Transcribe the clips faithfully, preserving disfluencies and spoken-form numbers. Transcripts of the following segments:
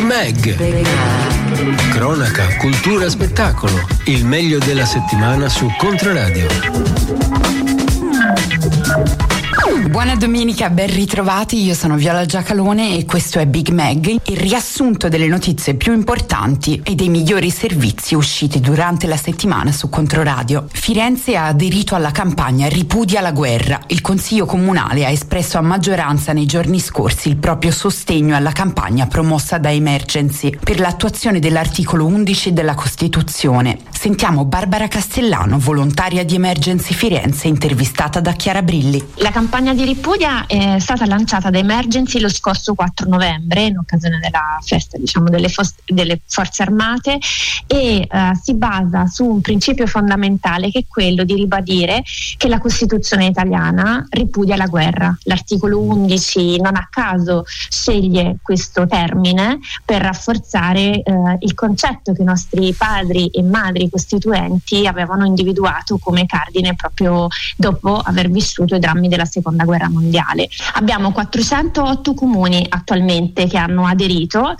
Mag. Cronaca, cultura, spettacolo. Il meglio della settimana su Controradio. Buona domenica, ben ritrovati, io sono Viola Giacalone e questo è Big Mag, il riassunto delle notizie più importanti e dei migliori servizi usciti durante la settimana su Controradio. Firenze ha aderito alla campagna Ripudia la guerra. Il Consiglio Comunale ha espresso a maggioranza nei giorni scorsi il proprio sostegno alla campagna promossa da Emergency per l'attuazione dell'articolo undici della Costituzione. Sentiamo Barbara Castellano, volontaria di Emergency Firenze, intervistata da Chiara Brilli. La campagna di ripudia è stata lanciata da Emergency lo scorso quattro novembre in occasione della festa, diciamo, delle, fos- delle forze armate e uh, si basa su un principio fondamentale che è quello di ribadire che la Costituzione italiana ripudia la guerra. L'articolo undici non a caso sceglie questo termine per rafforzare uh, il concetto che i nostri padri e madri costituenti avevano individuato come cardine proprio dopo aver vissuto i drammi della seconda guerra mondiale. Abbiamo quattrocentootto comuni attualmente che hanno aderito,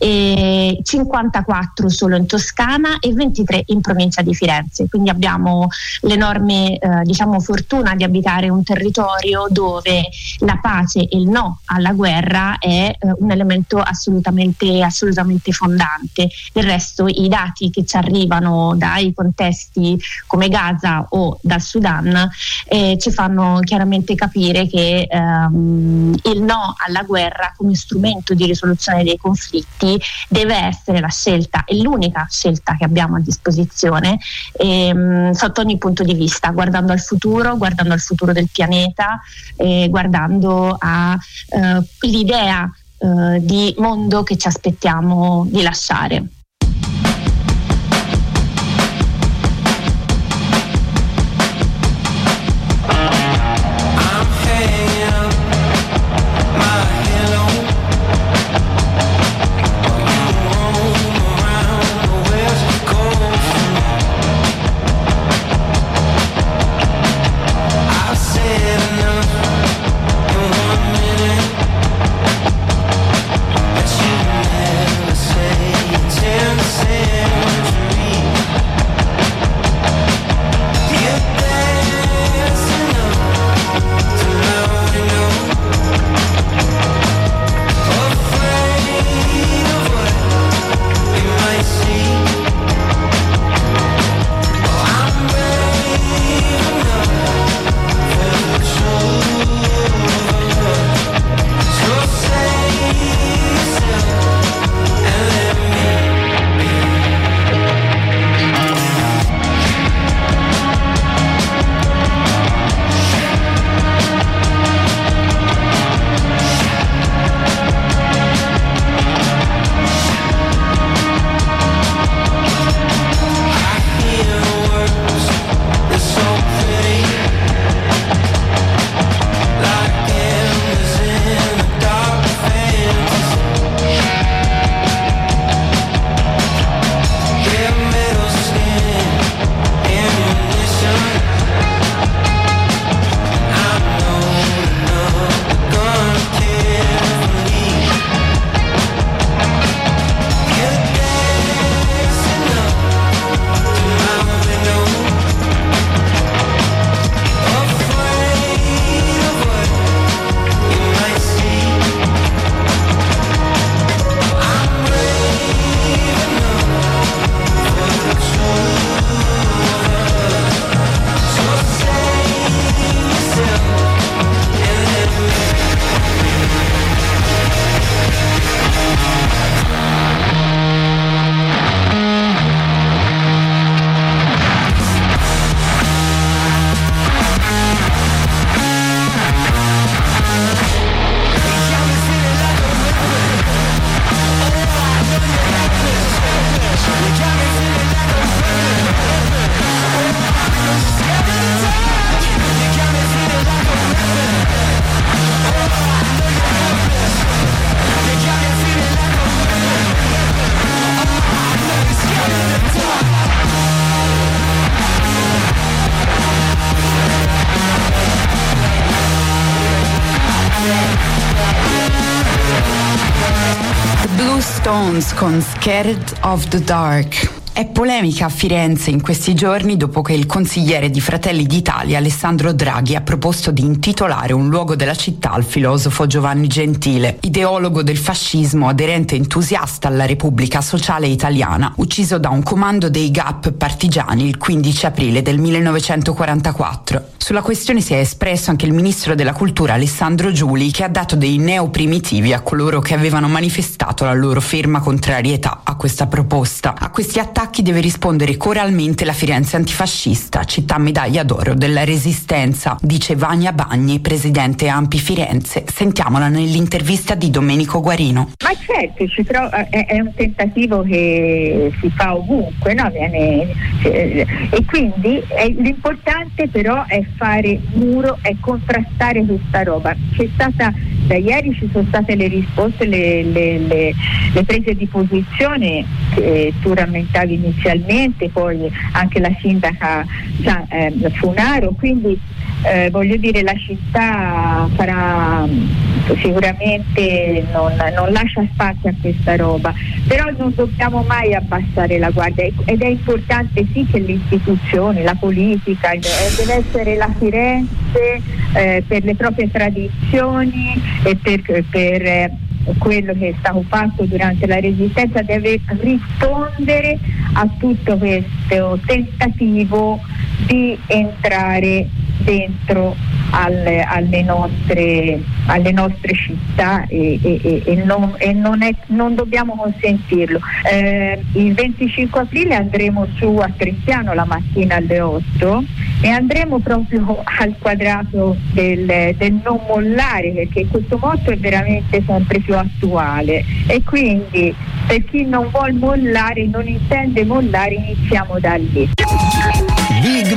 e cinquantaquattro solo in Toscana e ventitré in provincia di Firenze, quindi abbiamo l'enorme eh, diciamo fortuna di abitare un territorio dove la pace e il no alla guerra è eh, un elemento assolutamente, assolutamente fondante. Del resto i dati che ci arrivano dai contesti come Gaza o dal Sudan eh, ci fanno chiaramente capire che ehm, il no alla guerra come strumento di risoluzione dei conflitti deve essere la scelta, è l'unica scelta che abbiamo a disposizione ehm, sotto ogni punto di vista, guardando al futuro, guardando al futuro del pianeta, eh, guardando all'idea eh, di mondo che ci aspettiamo di lasciare. Take Blue Stones con Scared of the Dark. È polemica a Firenze in questi giorni dopo che il consigliere di Fratelli d'Italia Alessandro Draghi ha proposto di intitolare un luogo della città al filosofo Giovanni Gentile, ideologo del fascismo, aderente entusiasta alla Repubblica Sociale Italiana, ucciso da un comando dei G A P partigiani il quindici aprile del millenovecentoquarantaquattro. Sulla questione si è espresso anche il ministro della Cultura Alessandro Giuli, che ha dato dei neoprimitivi a coloro che avevano manifestato la loro ferma contrarietà a questa proposta. A questi attacchi deve rispondere coralmente la Firenze antifascista, città medaglia d'oro della Resistenza, dice Vania Bagni, presidente Ampi Firenze. Sentiamola nell'intervista di Domenico Guarino. Ma certo, ci tro- è, è un tentativo che si fa ovunque, no? Viene, eh, e quindi è, l'importante però è fare muro, è contrastare questa roba. C'è stata, da ieri ci sono state le risposte, le, le, le, le prese di posizione che tu rammentavi inizialmente, poi anche la sindaca eh, Funaro, quindi eh, voglio dire, la città farà sicuramente non, non lascia spazio a questa roba, però non dobbiamo mai abbassare la guardia ed è importante sì che le istituzioni, la politica, deve essere la Firenze eh, per le proprie tradizioni e per, per eh, quello che è stato fatto durante la Resistenza, deve rispondere a tutto questo tentativo di entrare dentro alle, alle, nostre, alle nostre città e, e, e, non, e non, è, non dobbiamo consentirlo. Eh, il venticinque aprile andremo su a Trestiano la mattina alle otto e andremo proprio al quadrato del, del non mollare, perché questo motto è veramente sempre più attuale e quindi per chi non vuol mollare, non intende mollare, iniziamo da lì. Big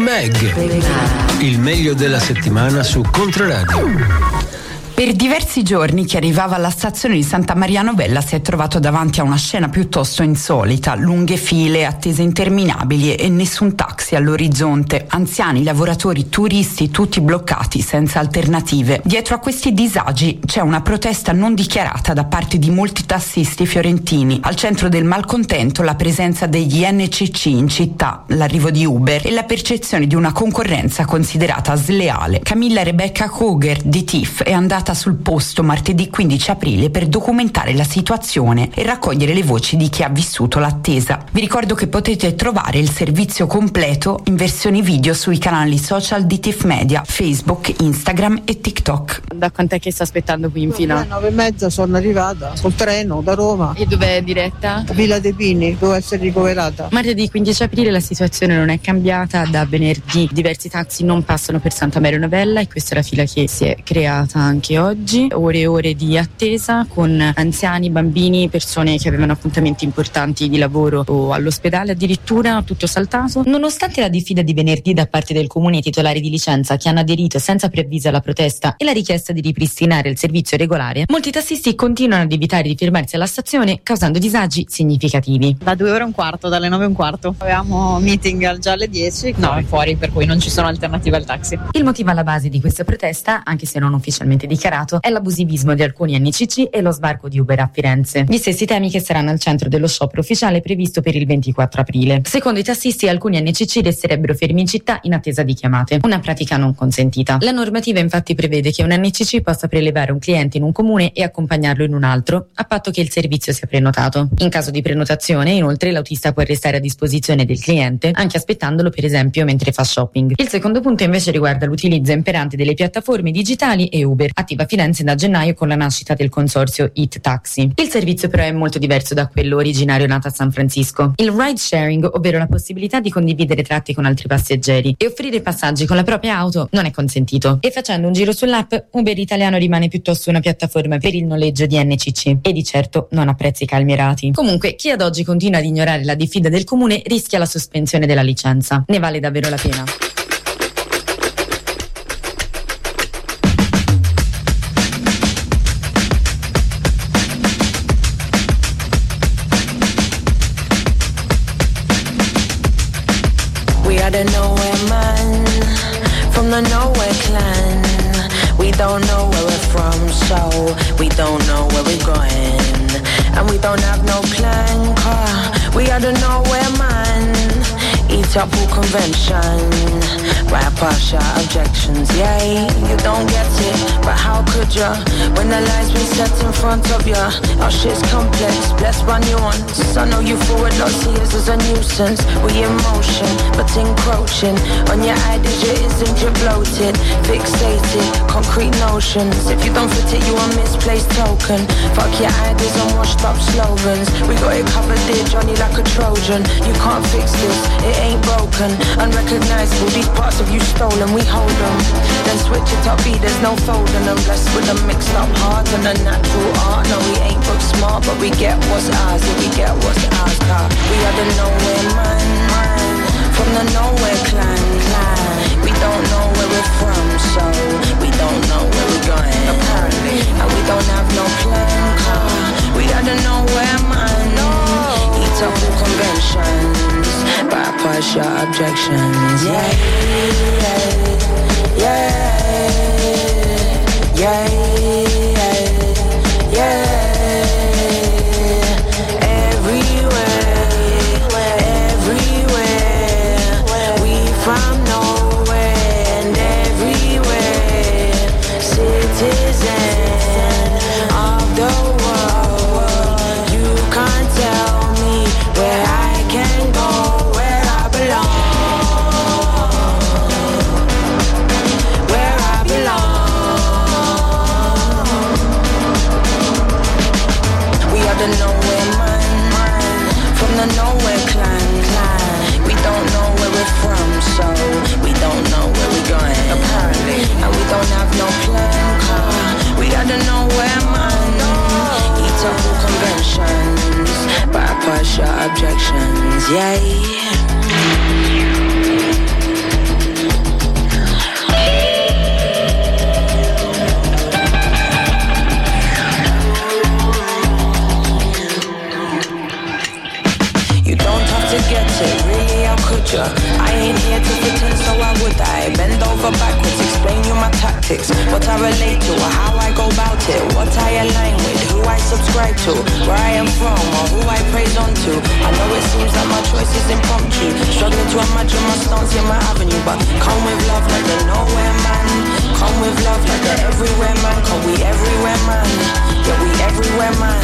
Mag, il meglio della settimana su Controradio. Per diversi giorni chi arrivava alla stazione di Santa Maria Novella si è trovato davanti a una scena piuttosto insolita: lunghe file, attese interminabili e nessun taxi all'orizzonte, anziani, lavoratori, turisti, tutti bloccati senza alternative. Dietro a questi disagi c'è una protesta non dichiarata da parte di molti tassisti fiorentini. Al centro del malcontento la presenza degli N C C in città, l'arrivo di Uber e la percezione di una concorrenza considerata sleale. Camilla Rebecca Koger di T I F è andata sul posto martedì quindici aprile per documentare la situazione e raccogliere le voci di chi ha vissuto l'attesa. Vi ricordo che potete trovare il servizio completo in versione video sui canali social di T I F Media, Facebook, Instagram e TikTok. Da quant'è che sta aspettando qui in fila? Alle nove e mezza sono arrivata sul treno da Roma. E dove è diretta? Villa dei Pini, dove essere ricoverata. Martedì quindici aprile la situazione non è cambiata, da venerdì diversi taxi non passano per Santa Maria Novella e questa è la fila che si è creata anche oggi, ore e ore di attesa con anziani, bambini, persone che avevano appuntamenti importanti di lavoro o all'ospedale, addirittura tutto saltato. Nonostante la diffida di venerdì da parte del comune titolari di licenza che hanno aderito senza preavviso alla protesta e la richiesta di ripristinare il servizio regolare, molti tassisti continuano ad evitare di fermarsi alla stazione causando disagi significativi. Da due ore e un quarto, dalle nove e un quarto. Avevamo meeting già alle dieci, no, è fuori, per cui non ci sono alternative al taxi. Il motivo alla base di questa protesta, anche se non ufficialmente dichiarato, è l'abusivismo di alcuni N C C e lo sbarco di Uber a Firenze. Gli stessi temi che saranno al centro dello sciopero ufficiale previsto per il ventiquattro aprile. Secondo i tassisti, alcuni N C C resterebbero fermi in città in attesa di chiamate, una pratica non consentita. La normativa infatti prevede che un N C C possa prelevare un cliente in un comune e accompagnarlo in un altro, a patto che il servizio sia prenotato. In caso di prenotazione, inoltre, l'autista può restare a disposizione del cliente, anche aspettandolo per esempio mentre fa shopping. Il secondo punto invece riguarda l'utilizzo imperante delle piattaforme digitali e Uber, attiva a Firenze da gennaio con la nascita del consorzio It Taxi. Il servizio però è molto diverso da quello originario nato a San Francisco. Il ride sharing, ovvero la possibilità di condividere tratti con altri passeggeri e offrire passaggi con la propria auto, non è consentito. E facendo un giro sull'app, Uber Italiano rimane piuttosto una piattaforma per il noleggio di N C C e di certo non a prezzi calmierati. Comunque, chi ad oggi continua ad ignorare la diffida del comune rischia la sospensione della licenza. Ne vale davvero la pena. The nowhere man from the nowhere clan. We don't know where we're from, so we don't know where we're going, and we don't have no plan, car. We are the nowhere man. Eat up all convention, right past your objections, yeah. You don't get it, but how could ya? When the lies been set in front of ya. Our shit's complex, blessed by nuance. I know you forward lots of years as a nuisance. We in motion, but encroaching on your ideas, your isn't you bloated, fixated, concrete notions. If you don't fit it, you a misplaced token. Fuck your ideas and washed up slogans. We got it covered there, Johnny, like a Trojan. You can't fix this, it ain't broken, unrecognizable. These parts of you stolen, we hold them. Then switch it up, B, there's no folding them. Blessed with a mixed up heart and a natural art. No, we ain't book smart, but we get what's ours. Yeah, we get what's ours, car. We are the nowhere man, man. From the nowhere clan, clan. We don't know where we're from, so we don't know where we're going, apparently. And we don't have no plan, car. We are the nowhere man, no. Eat up all conventions, bypass your objections, yeah, yeah, yeah, yeah, yeah. Everywhere, everywhere, we from nowhere and everywhere, citizen of the world. You can't tell me where I can go, where I belong, where I belong. We are the nowhere man, man, from the nowhere clan, clan. We don't know where we're from, so we don't know where we're going, apparently. And we don't have no plan, car. We are the nowhere man, no. Eat up all conventions, bypass your objections, yeah. Get it, really, how could ya? I ain't here to pretend, so why would I? Bend over backwards, explain you my tactics, what I relate to, or how I go about it, what I align with, who I subscribe to, where I am from, or who I praise on to. I know it seems like my choice is impromptu, struggling to imagine my stance in my avenue, but come with love like the nowhere man, come with love like the everywhere man, cause we everywhere man, yeah, we everywhere man.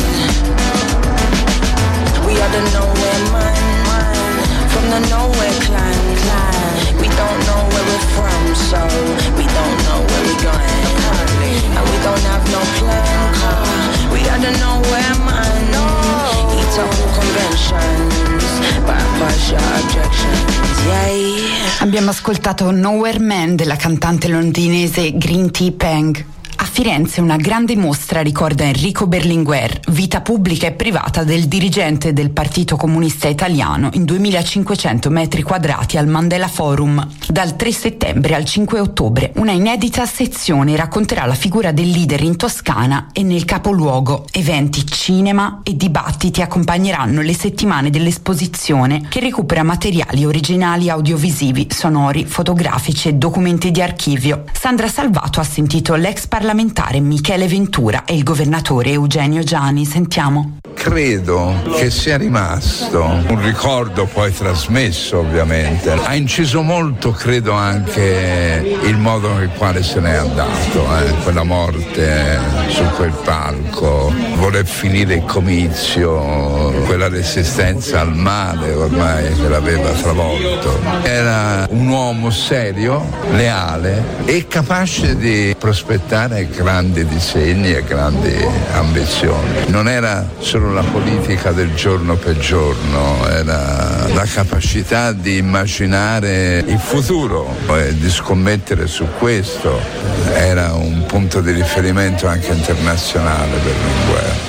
We are the nowhere man, man, from the nowhere clan, clan. We don't know where we're from, so we don't know where we're going, apparently. And we don't have no plan, car. We are the nowhere man, no. Eat up all conventions, bypass your objections, yeah. Abbiamo ascoltato Nowhere Man della cantante londinese Green Tea Peng. A Firenze una grande mostra ricorda Enrico Berlinguer, vita pubblica e privata del dirigente del Partito Comunista Italiano, in duemilacinquecento metri quadrati al Mandela Forum. Dal tre settembre al cinque ottobre una inedita sezione racconterà la figura del leader in Toscana e nel capoluogo. Eventi, cinema e dibattiti accompagneranno le settimane dell'esposizione, che recupera materiali originali audiovisivi, sonori, fotografici e documenti di archivio. Sandra Salvato ha sentito l'ex parlamentare Michele Ventura e il governatore Eugenio Giani. Sentiamo. Credo che sia rimasto un ricordo poi trasmesso, ovviamente. Ha inciso molto, credo, anche il modo nel quale se n'è andato, eh? Quella morte su quel palco, voler finire il comizio, quella resistenza al male ormai che l'aveva travolto. Era un uomo serio, leale e capace di prospettare grandi disegni e grandi ambizioni. Non era solo la politica del giorno per giorno, era la capacità di immaginare il futuro e di scommettere su questo. Era un punto di riferimento anche internazionale per Berlinguer.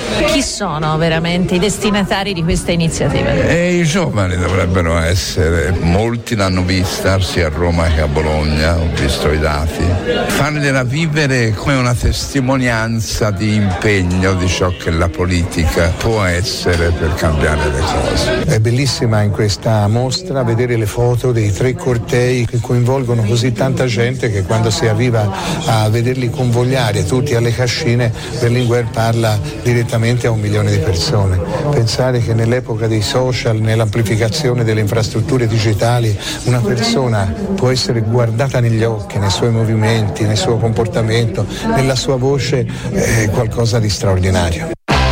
Chi sono veramente i destinatari di questa iniziativa? E i giovani dovrebbero essere, molti l'hanno vista sia a Roma che a Bologna, ho visto i dati, fargliela vivere come una testimonianza di impegno di ciò che la politica può essere per cambiare le cose. È bellissima in questa mostra vedere le foto dei tre cortei che coinvolgono così tanta gente che quando si arriva a vederli convogliare tutti alle cascine, Berlinguer parla direttamente a un milione di persone. Pensare che nell'epoca dei social, nell'amplificazione delle infrastrutture digitali, una persona può essere guardata negli occhi, nei suoi movimenti, nel suo comportamento, nella sua voce, è qualcosa di straordinario.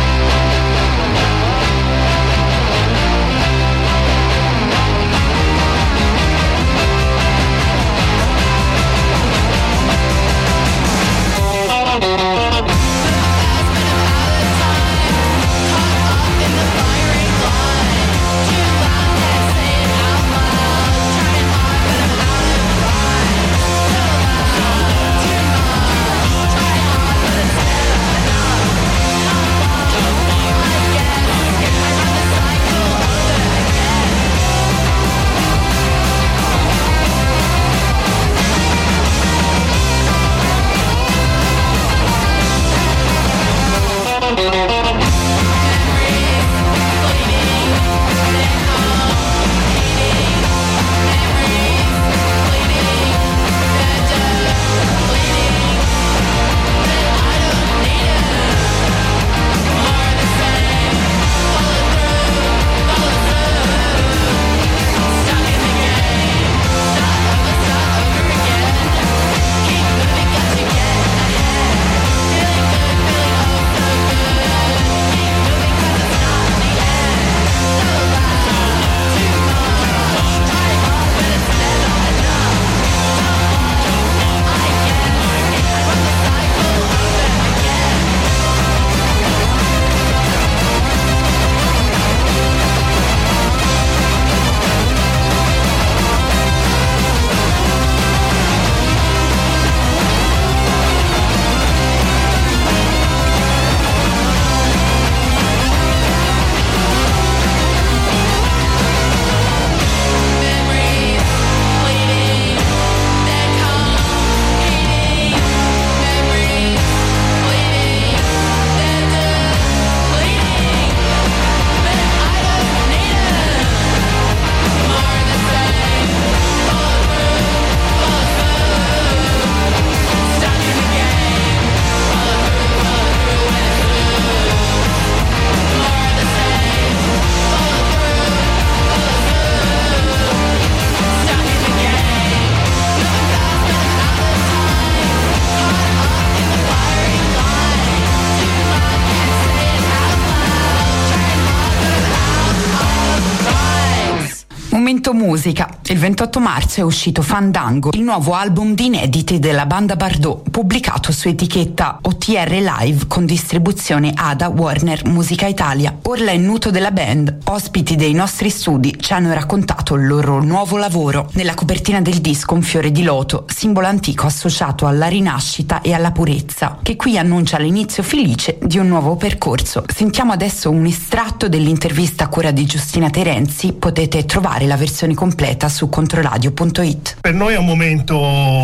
Musica. Il ventotto marzo è uscito Fandango, il nuovo album di inediti della banda Bardot, pubblicato su etichetta O T R Live con distribuzione Ada Warner Musica Italia. Orla e Nuto della band, ospiti dei nostri studi, ci hanno raccontato il loro nuovo lavoro. Nella copertina del disco un fiore di loto, simbolo antico associato alla rinascita e alla purezza, che qui annuncia l'inizio felice di un nuovo percorso. Sentiamo adesso un estratto dell'intervista a cura di Giustina Terenzi. Potete trovare la versione completa su controradio punto it. Per noi è un momento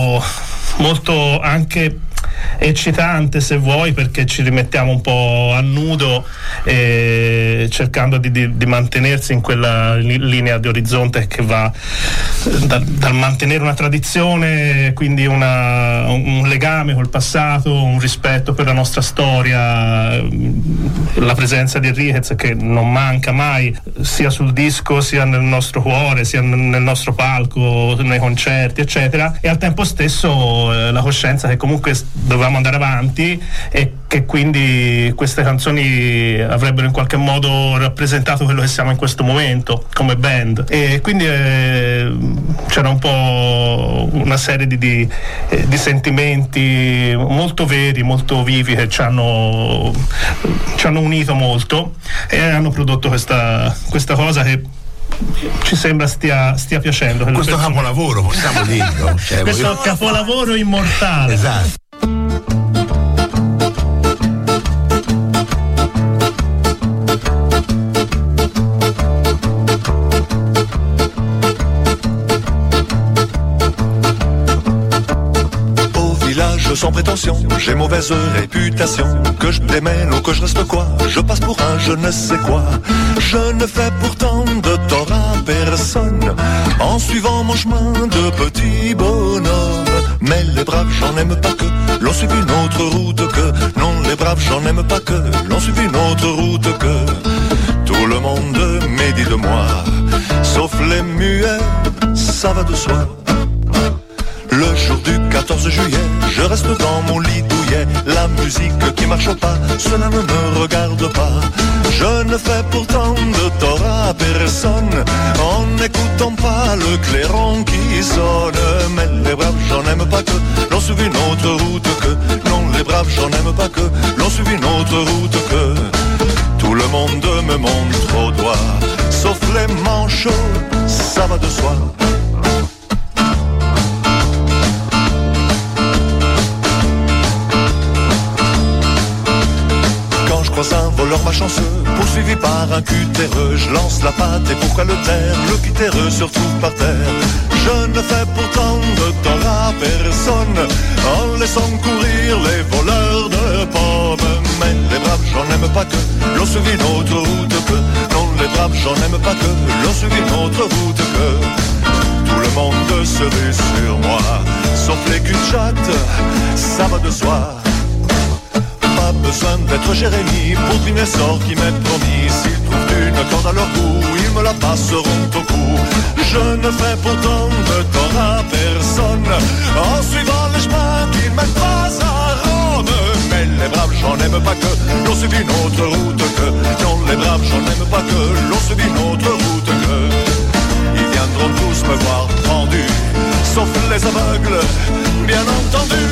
molto anche eccitante, se vuoi, perché ci rimettiamo un po' a nudo, eh, cercando di, di, di mantenersi in quella li, linea di orizzonte che va da, dal mantenere una tradizione, quindi una, un legame col passato, un rispetto per la nostra storia, la presenza di Enriquez che non manca mai sia sul disco sia nel nostro cuore, sia nel nostro palco, nei concerti eccetera, e al tempo stesso eh, la coscienza che comunque dovevamo andare avanti e che quindi queste canzoni avrebbero in qualche modo rappresentato quello che siamo in questo momento come band, e quindi eh, c'era un po' una serie di, di, eh, di sentimenti molto veri, molto vivi che ci hanno, ci hanno unito molto e hanno prodotto questa, questa cosa che ci sembra stia, stia piacendo. Questo capolavoro, possiamo dirlo. Cioè, questo voglio... capolavoro immortale. Esatto. j'ai mauvaise réputation, que je démène ou que je reste quoi, je passe pour un je ne sais quoi. Je ne fais pourtant de tort à personne, en suivant mon chemin de petit bonhomme. Mais les braves j'en aime pas que l'on suive une autre route que. Non, les braves j'en aime pas que l'on suive une autre route que. Tout le monde médit de moi, sauf les muets, ça va de soi. Le jour du quatorze juillet, je reste dans mon lit douillet. La musique qui marche pas, cela ne me regarde pas. Je ne fais pourtant de tort à personne, en n'écoutant pas le clairon qui sonne. Mais les braves j'en aime pas que l'on suive une autre route que. Non, les braves j'en aime pas que l'on suive une autre route que. Tout le monde me montre au doigt, sauf les manchots, ça va de soi. Quand je croise un voleur malchanceux, poursuivi par un cutéreux, je lance la patte et pourquoi le taire? Le cutéreux se retrouve par terre. Je ne fais pourtant de tort à personne, en laissant courir les voleurs de pommes. Mais les braves j'en aime pas que l'on suive une autre route que. Non, les braves j'en aime pas que l'on suive une autre route que. Tout le monde se rue sur moi, sauf les cul-de-jatte, ça va de soi. Pas besoin d'être Jérémie pour deviner sort qui m'est promis. S'ils trouvent une corde à leur goût, ils me la passeront au cou. Je ne fais pourtant de tort à personne, en suivant les chemins qui ne mènent pas à Rome. Mais les braves j'en aime pas que l'on suive une autre route que. Non, les braves j'en aime pas que l'on suive une autre route que. Ils viendront tous me voir pendu, sauf les aveugles, bien entendu.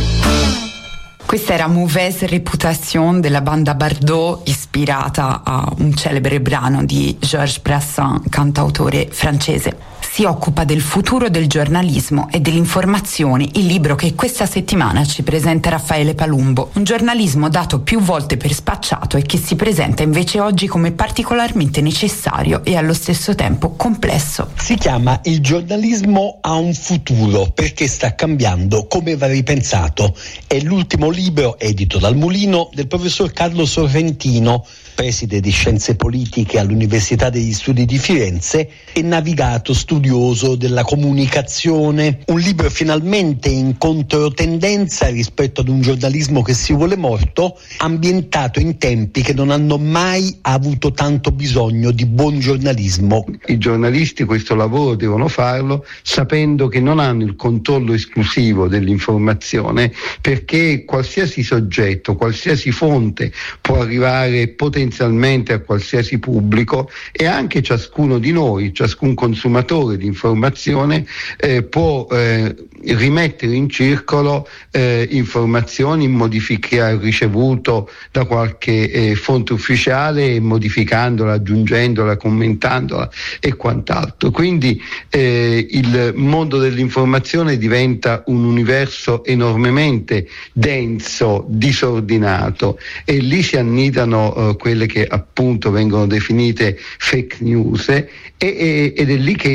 Questa era Mauvaise Réputation della banda Bardot, ispirata a un celebre brano di Georges Brassens, cantautore francese. Si occupa del futuro del giornalismo e dell'informazione il libro che questa settimana ci presenta Raffaele Palumbo, un giornalismo dato più volte per spacciato e che si presenta invece oggi come particolarmente necessario e allo stesso tempo complesso. Si chiama Il giornalismo ha un futuro perché sta cambiando come va ripensato. È l'ultimo libro edito dal Mulino del professor Carlo Sorrentino, preside di Scienze Politiche all'Università degli Studi di Firenze e navigato studioso della comunicazione. Un libro finalmente in controtendenza rispetto ad un giornalismo che si vuole morto, ambientato in tempi che non hanno mai avuto tanto bisogno di buon giornalismo. I giornalisti questo lavoro devono farlo sapendo che non hanno il controllo esclusivo dell'informazione, perché qualsiasi soggetto, qualsiasi fonte può arrivare potenzialmente a qualsiasi pubblico, e anche ciascuno di noi, ciascun consumatore di informazione eh, può eh, rimettere in circolo eh, informazioni, modifiche che ha ricevuto da qualche eh, fonte ufficiale, modificandola, aggiungendola, commentandola e quant'altro. Quindi eh, il mondo dell'informazione diventa un universo enormemente denso, disordinato, e lì si annidano eh, quelle che appunto vengono definite fake news, e, e, ed è lì che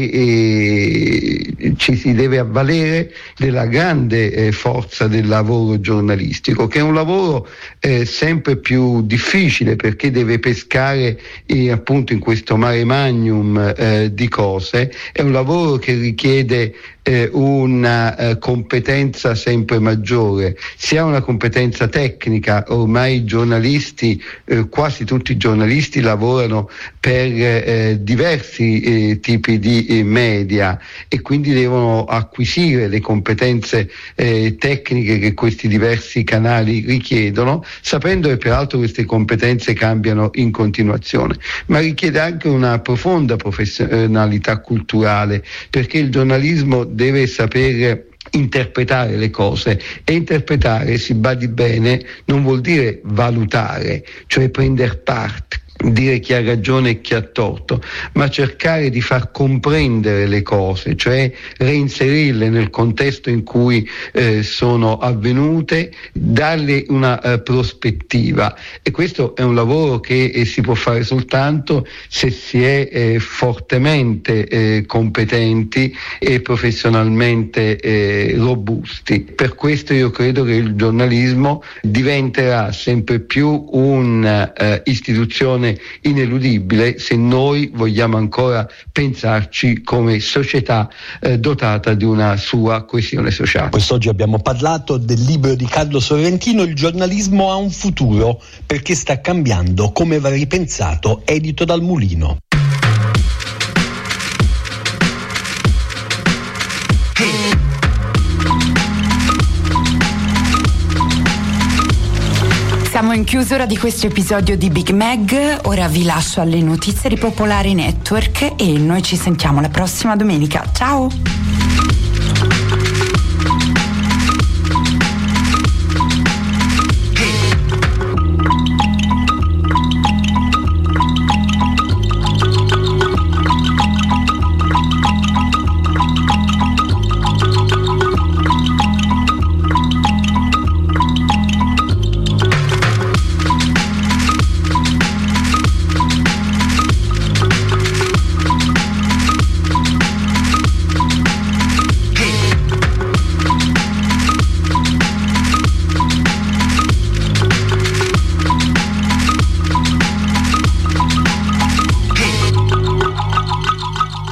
eh, ci si deve avvalere della grande eh, forza del lavoro giornalistico, che è un lavoro eh, sempre più difficile, perché deve pescare eh, appunto in questo mare magnum eh, di cose. È un lavoro che richiede eh, una eh, competenza sempre maggiore. Si ha una competenza tecnica, ormai i giornalisti, eh, quasi tutti i giornalisti lavorano per eh, diversi eh, tipi di eh, media, e quindi devono acquisire le competenze eh, tecniche che questi diversi canali richiedono, sapendo che peraltro queste competenze cambiano in continuazione. Ma richiede anche una profonda professionalità culturale, perché il giornalismo deve sapere interpretare le cose, e interpretare, si badi bene, non vuol dire valutare, cioè prendere parte. dire chi ha ragione e chi ha torto, ma cercare di far comprendere le cose, cioè reinserirle nel contesto in cui eh, sono avvenute, darle una eh, prospettiva, e questo è un lavoro che eh, si può fare soltanto se si è eh, fortemente eh, competenti e professionalmente eh, robusti. Per questo io credo che il giornalismo diventerà sempre più un'istituzione uh, ineludibile se noi vogliamo ancora pensarci come società uh, dotata di una sua coesione sociale. Quest'oggi abbiamo parlato del libro di Carlo Sorrentino, Il giornalismo ha un futuro perché sta cambiando, come va ripensato, edito dal Mulino. Siamo in chiusura di questo episodio di Big Mag, ora vi lascio alle notizie di Popolare Network e noi ci sentiamo la prossima domenica. Ciao!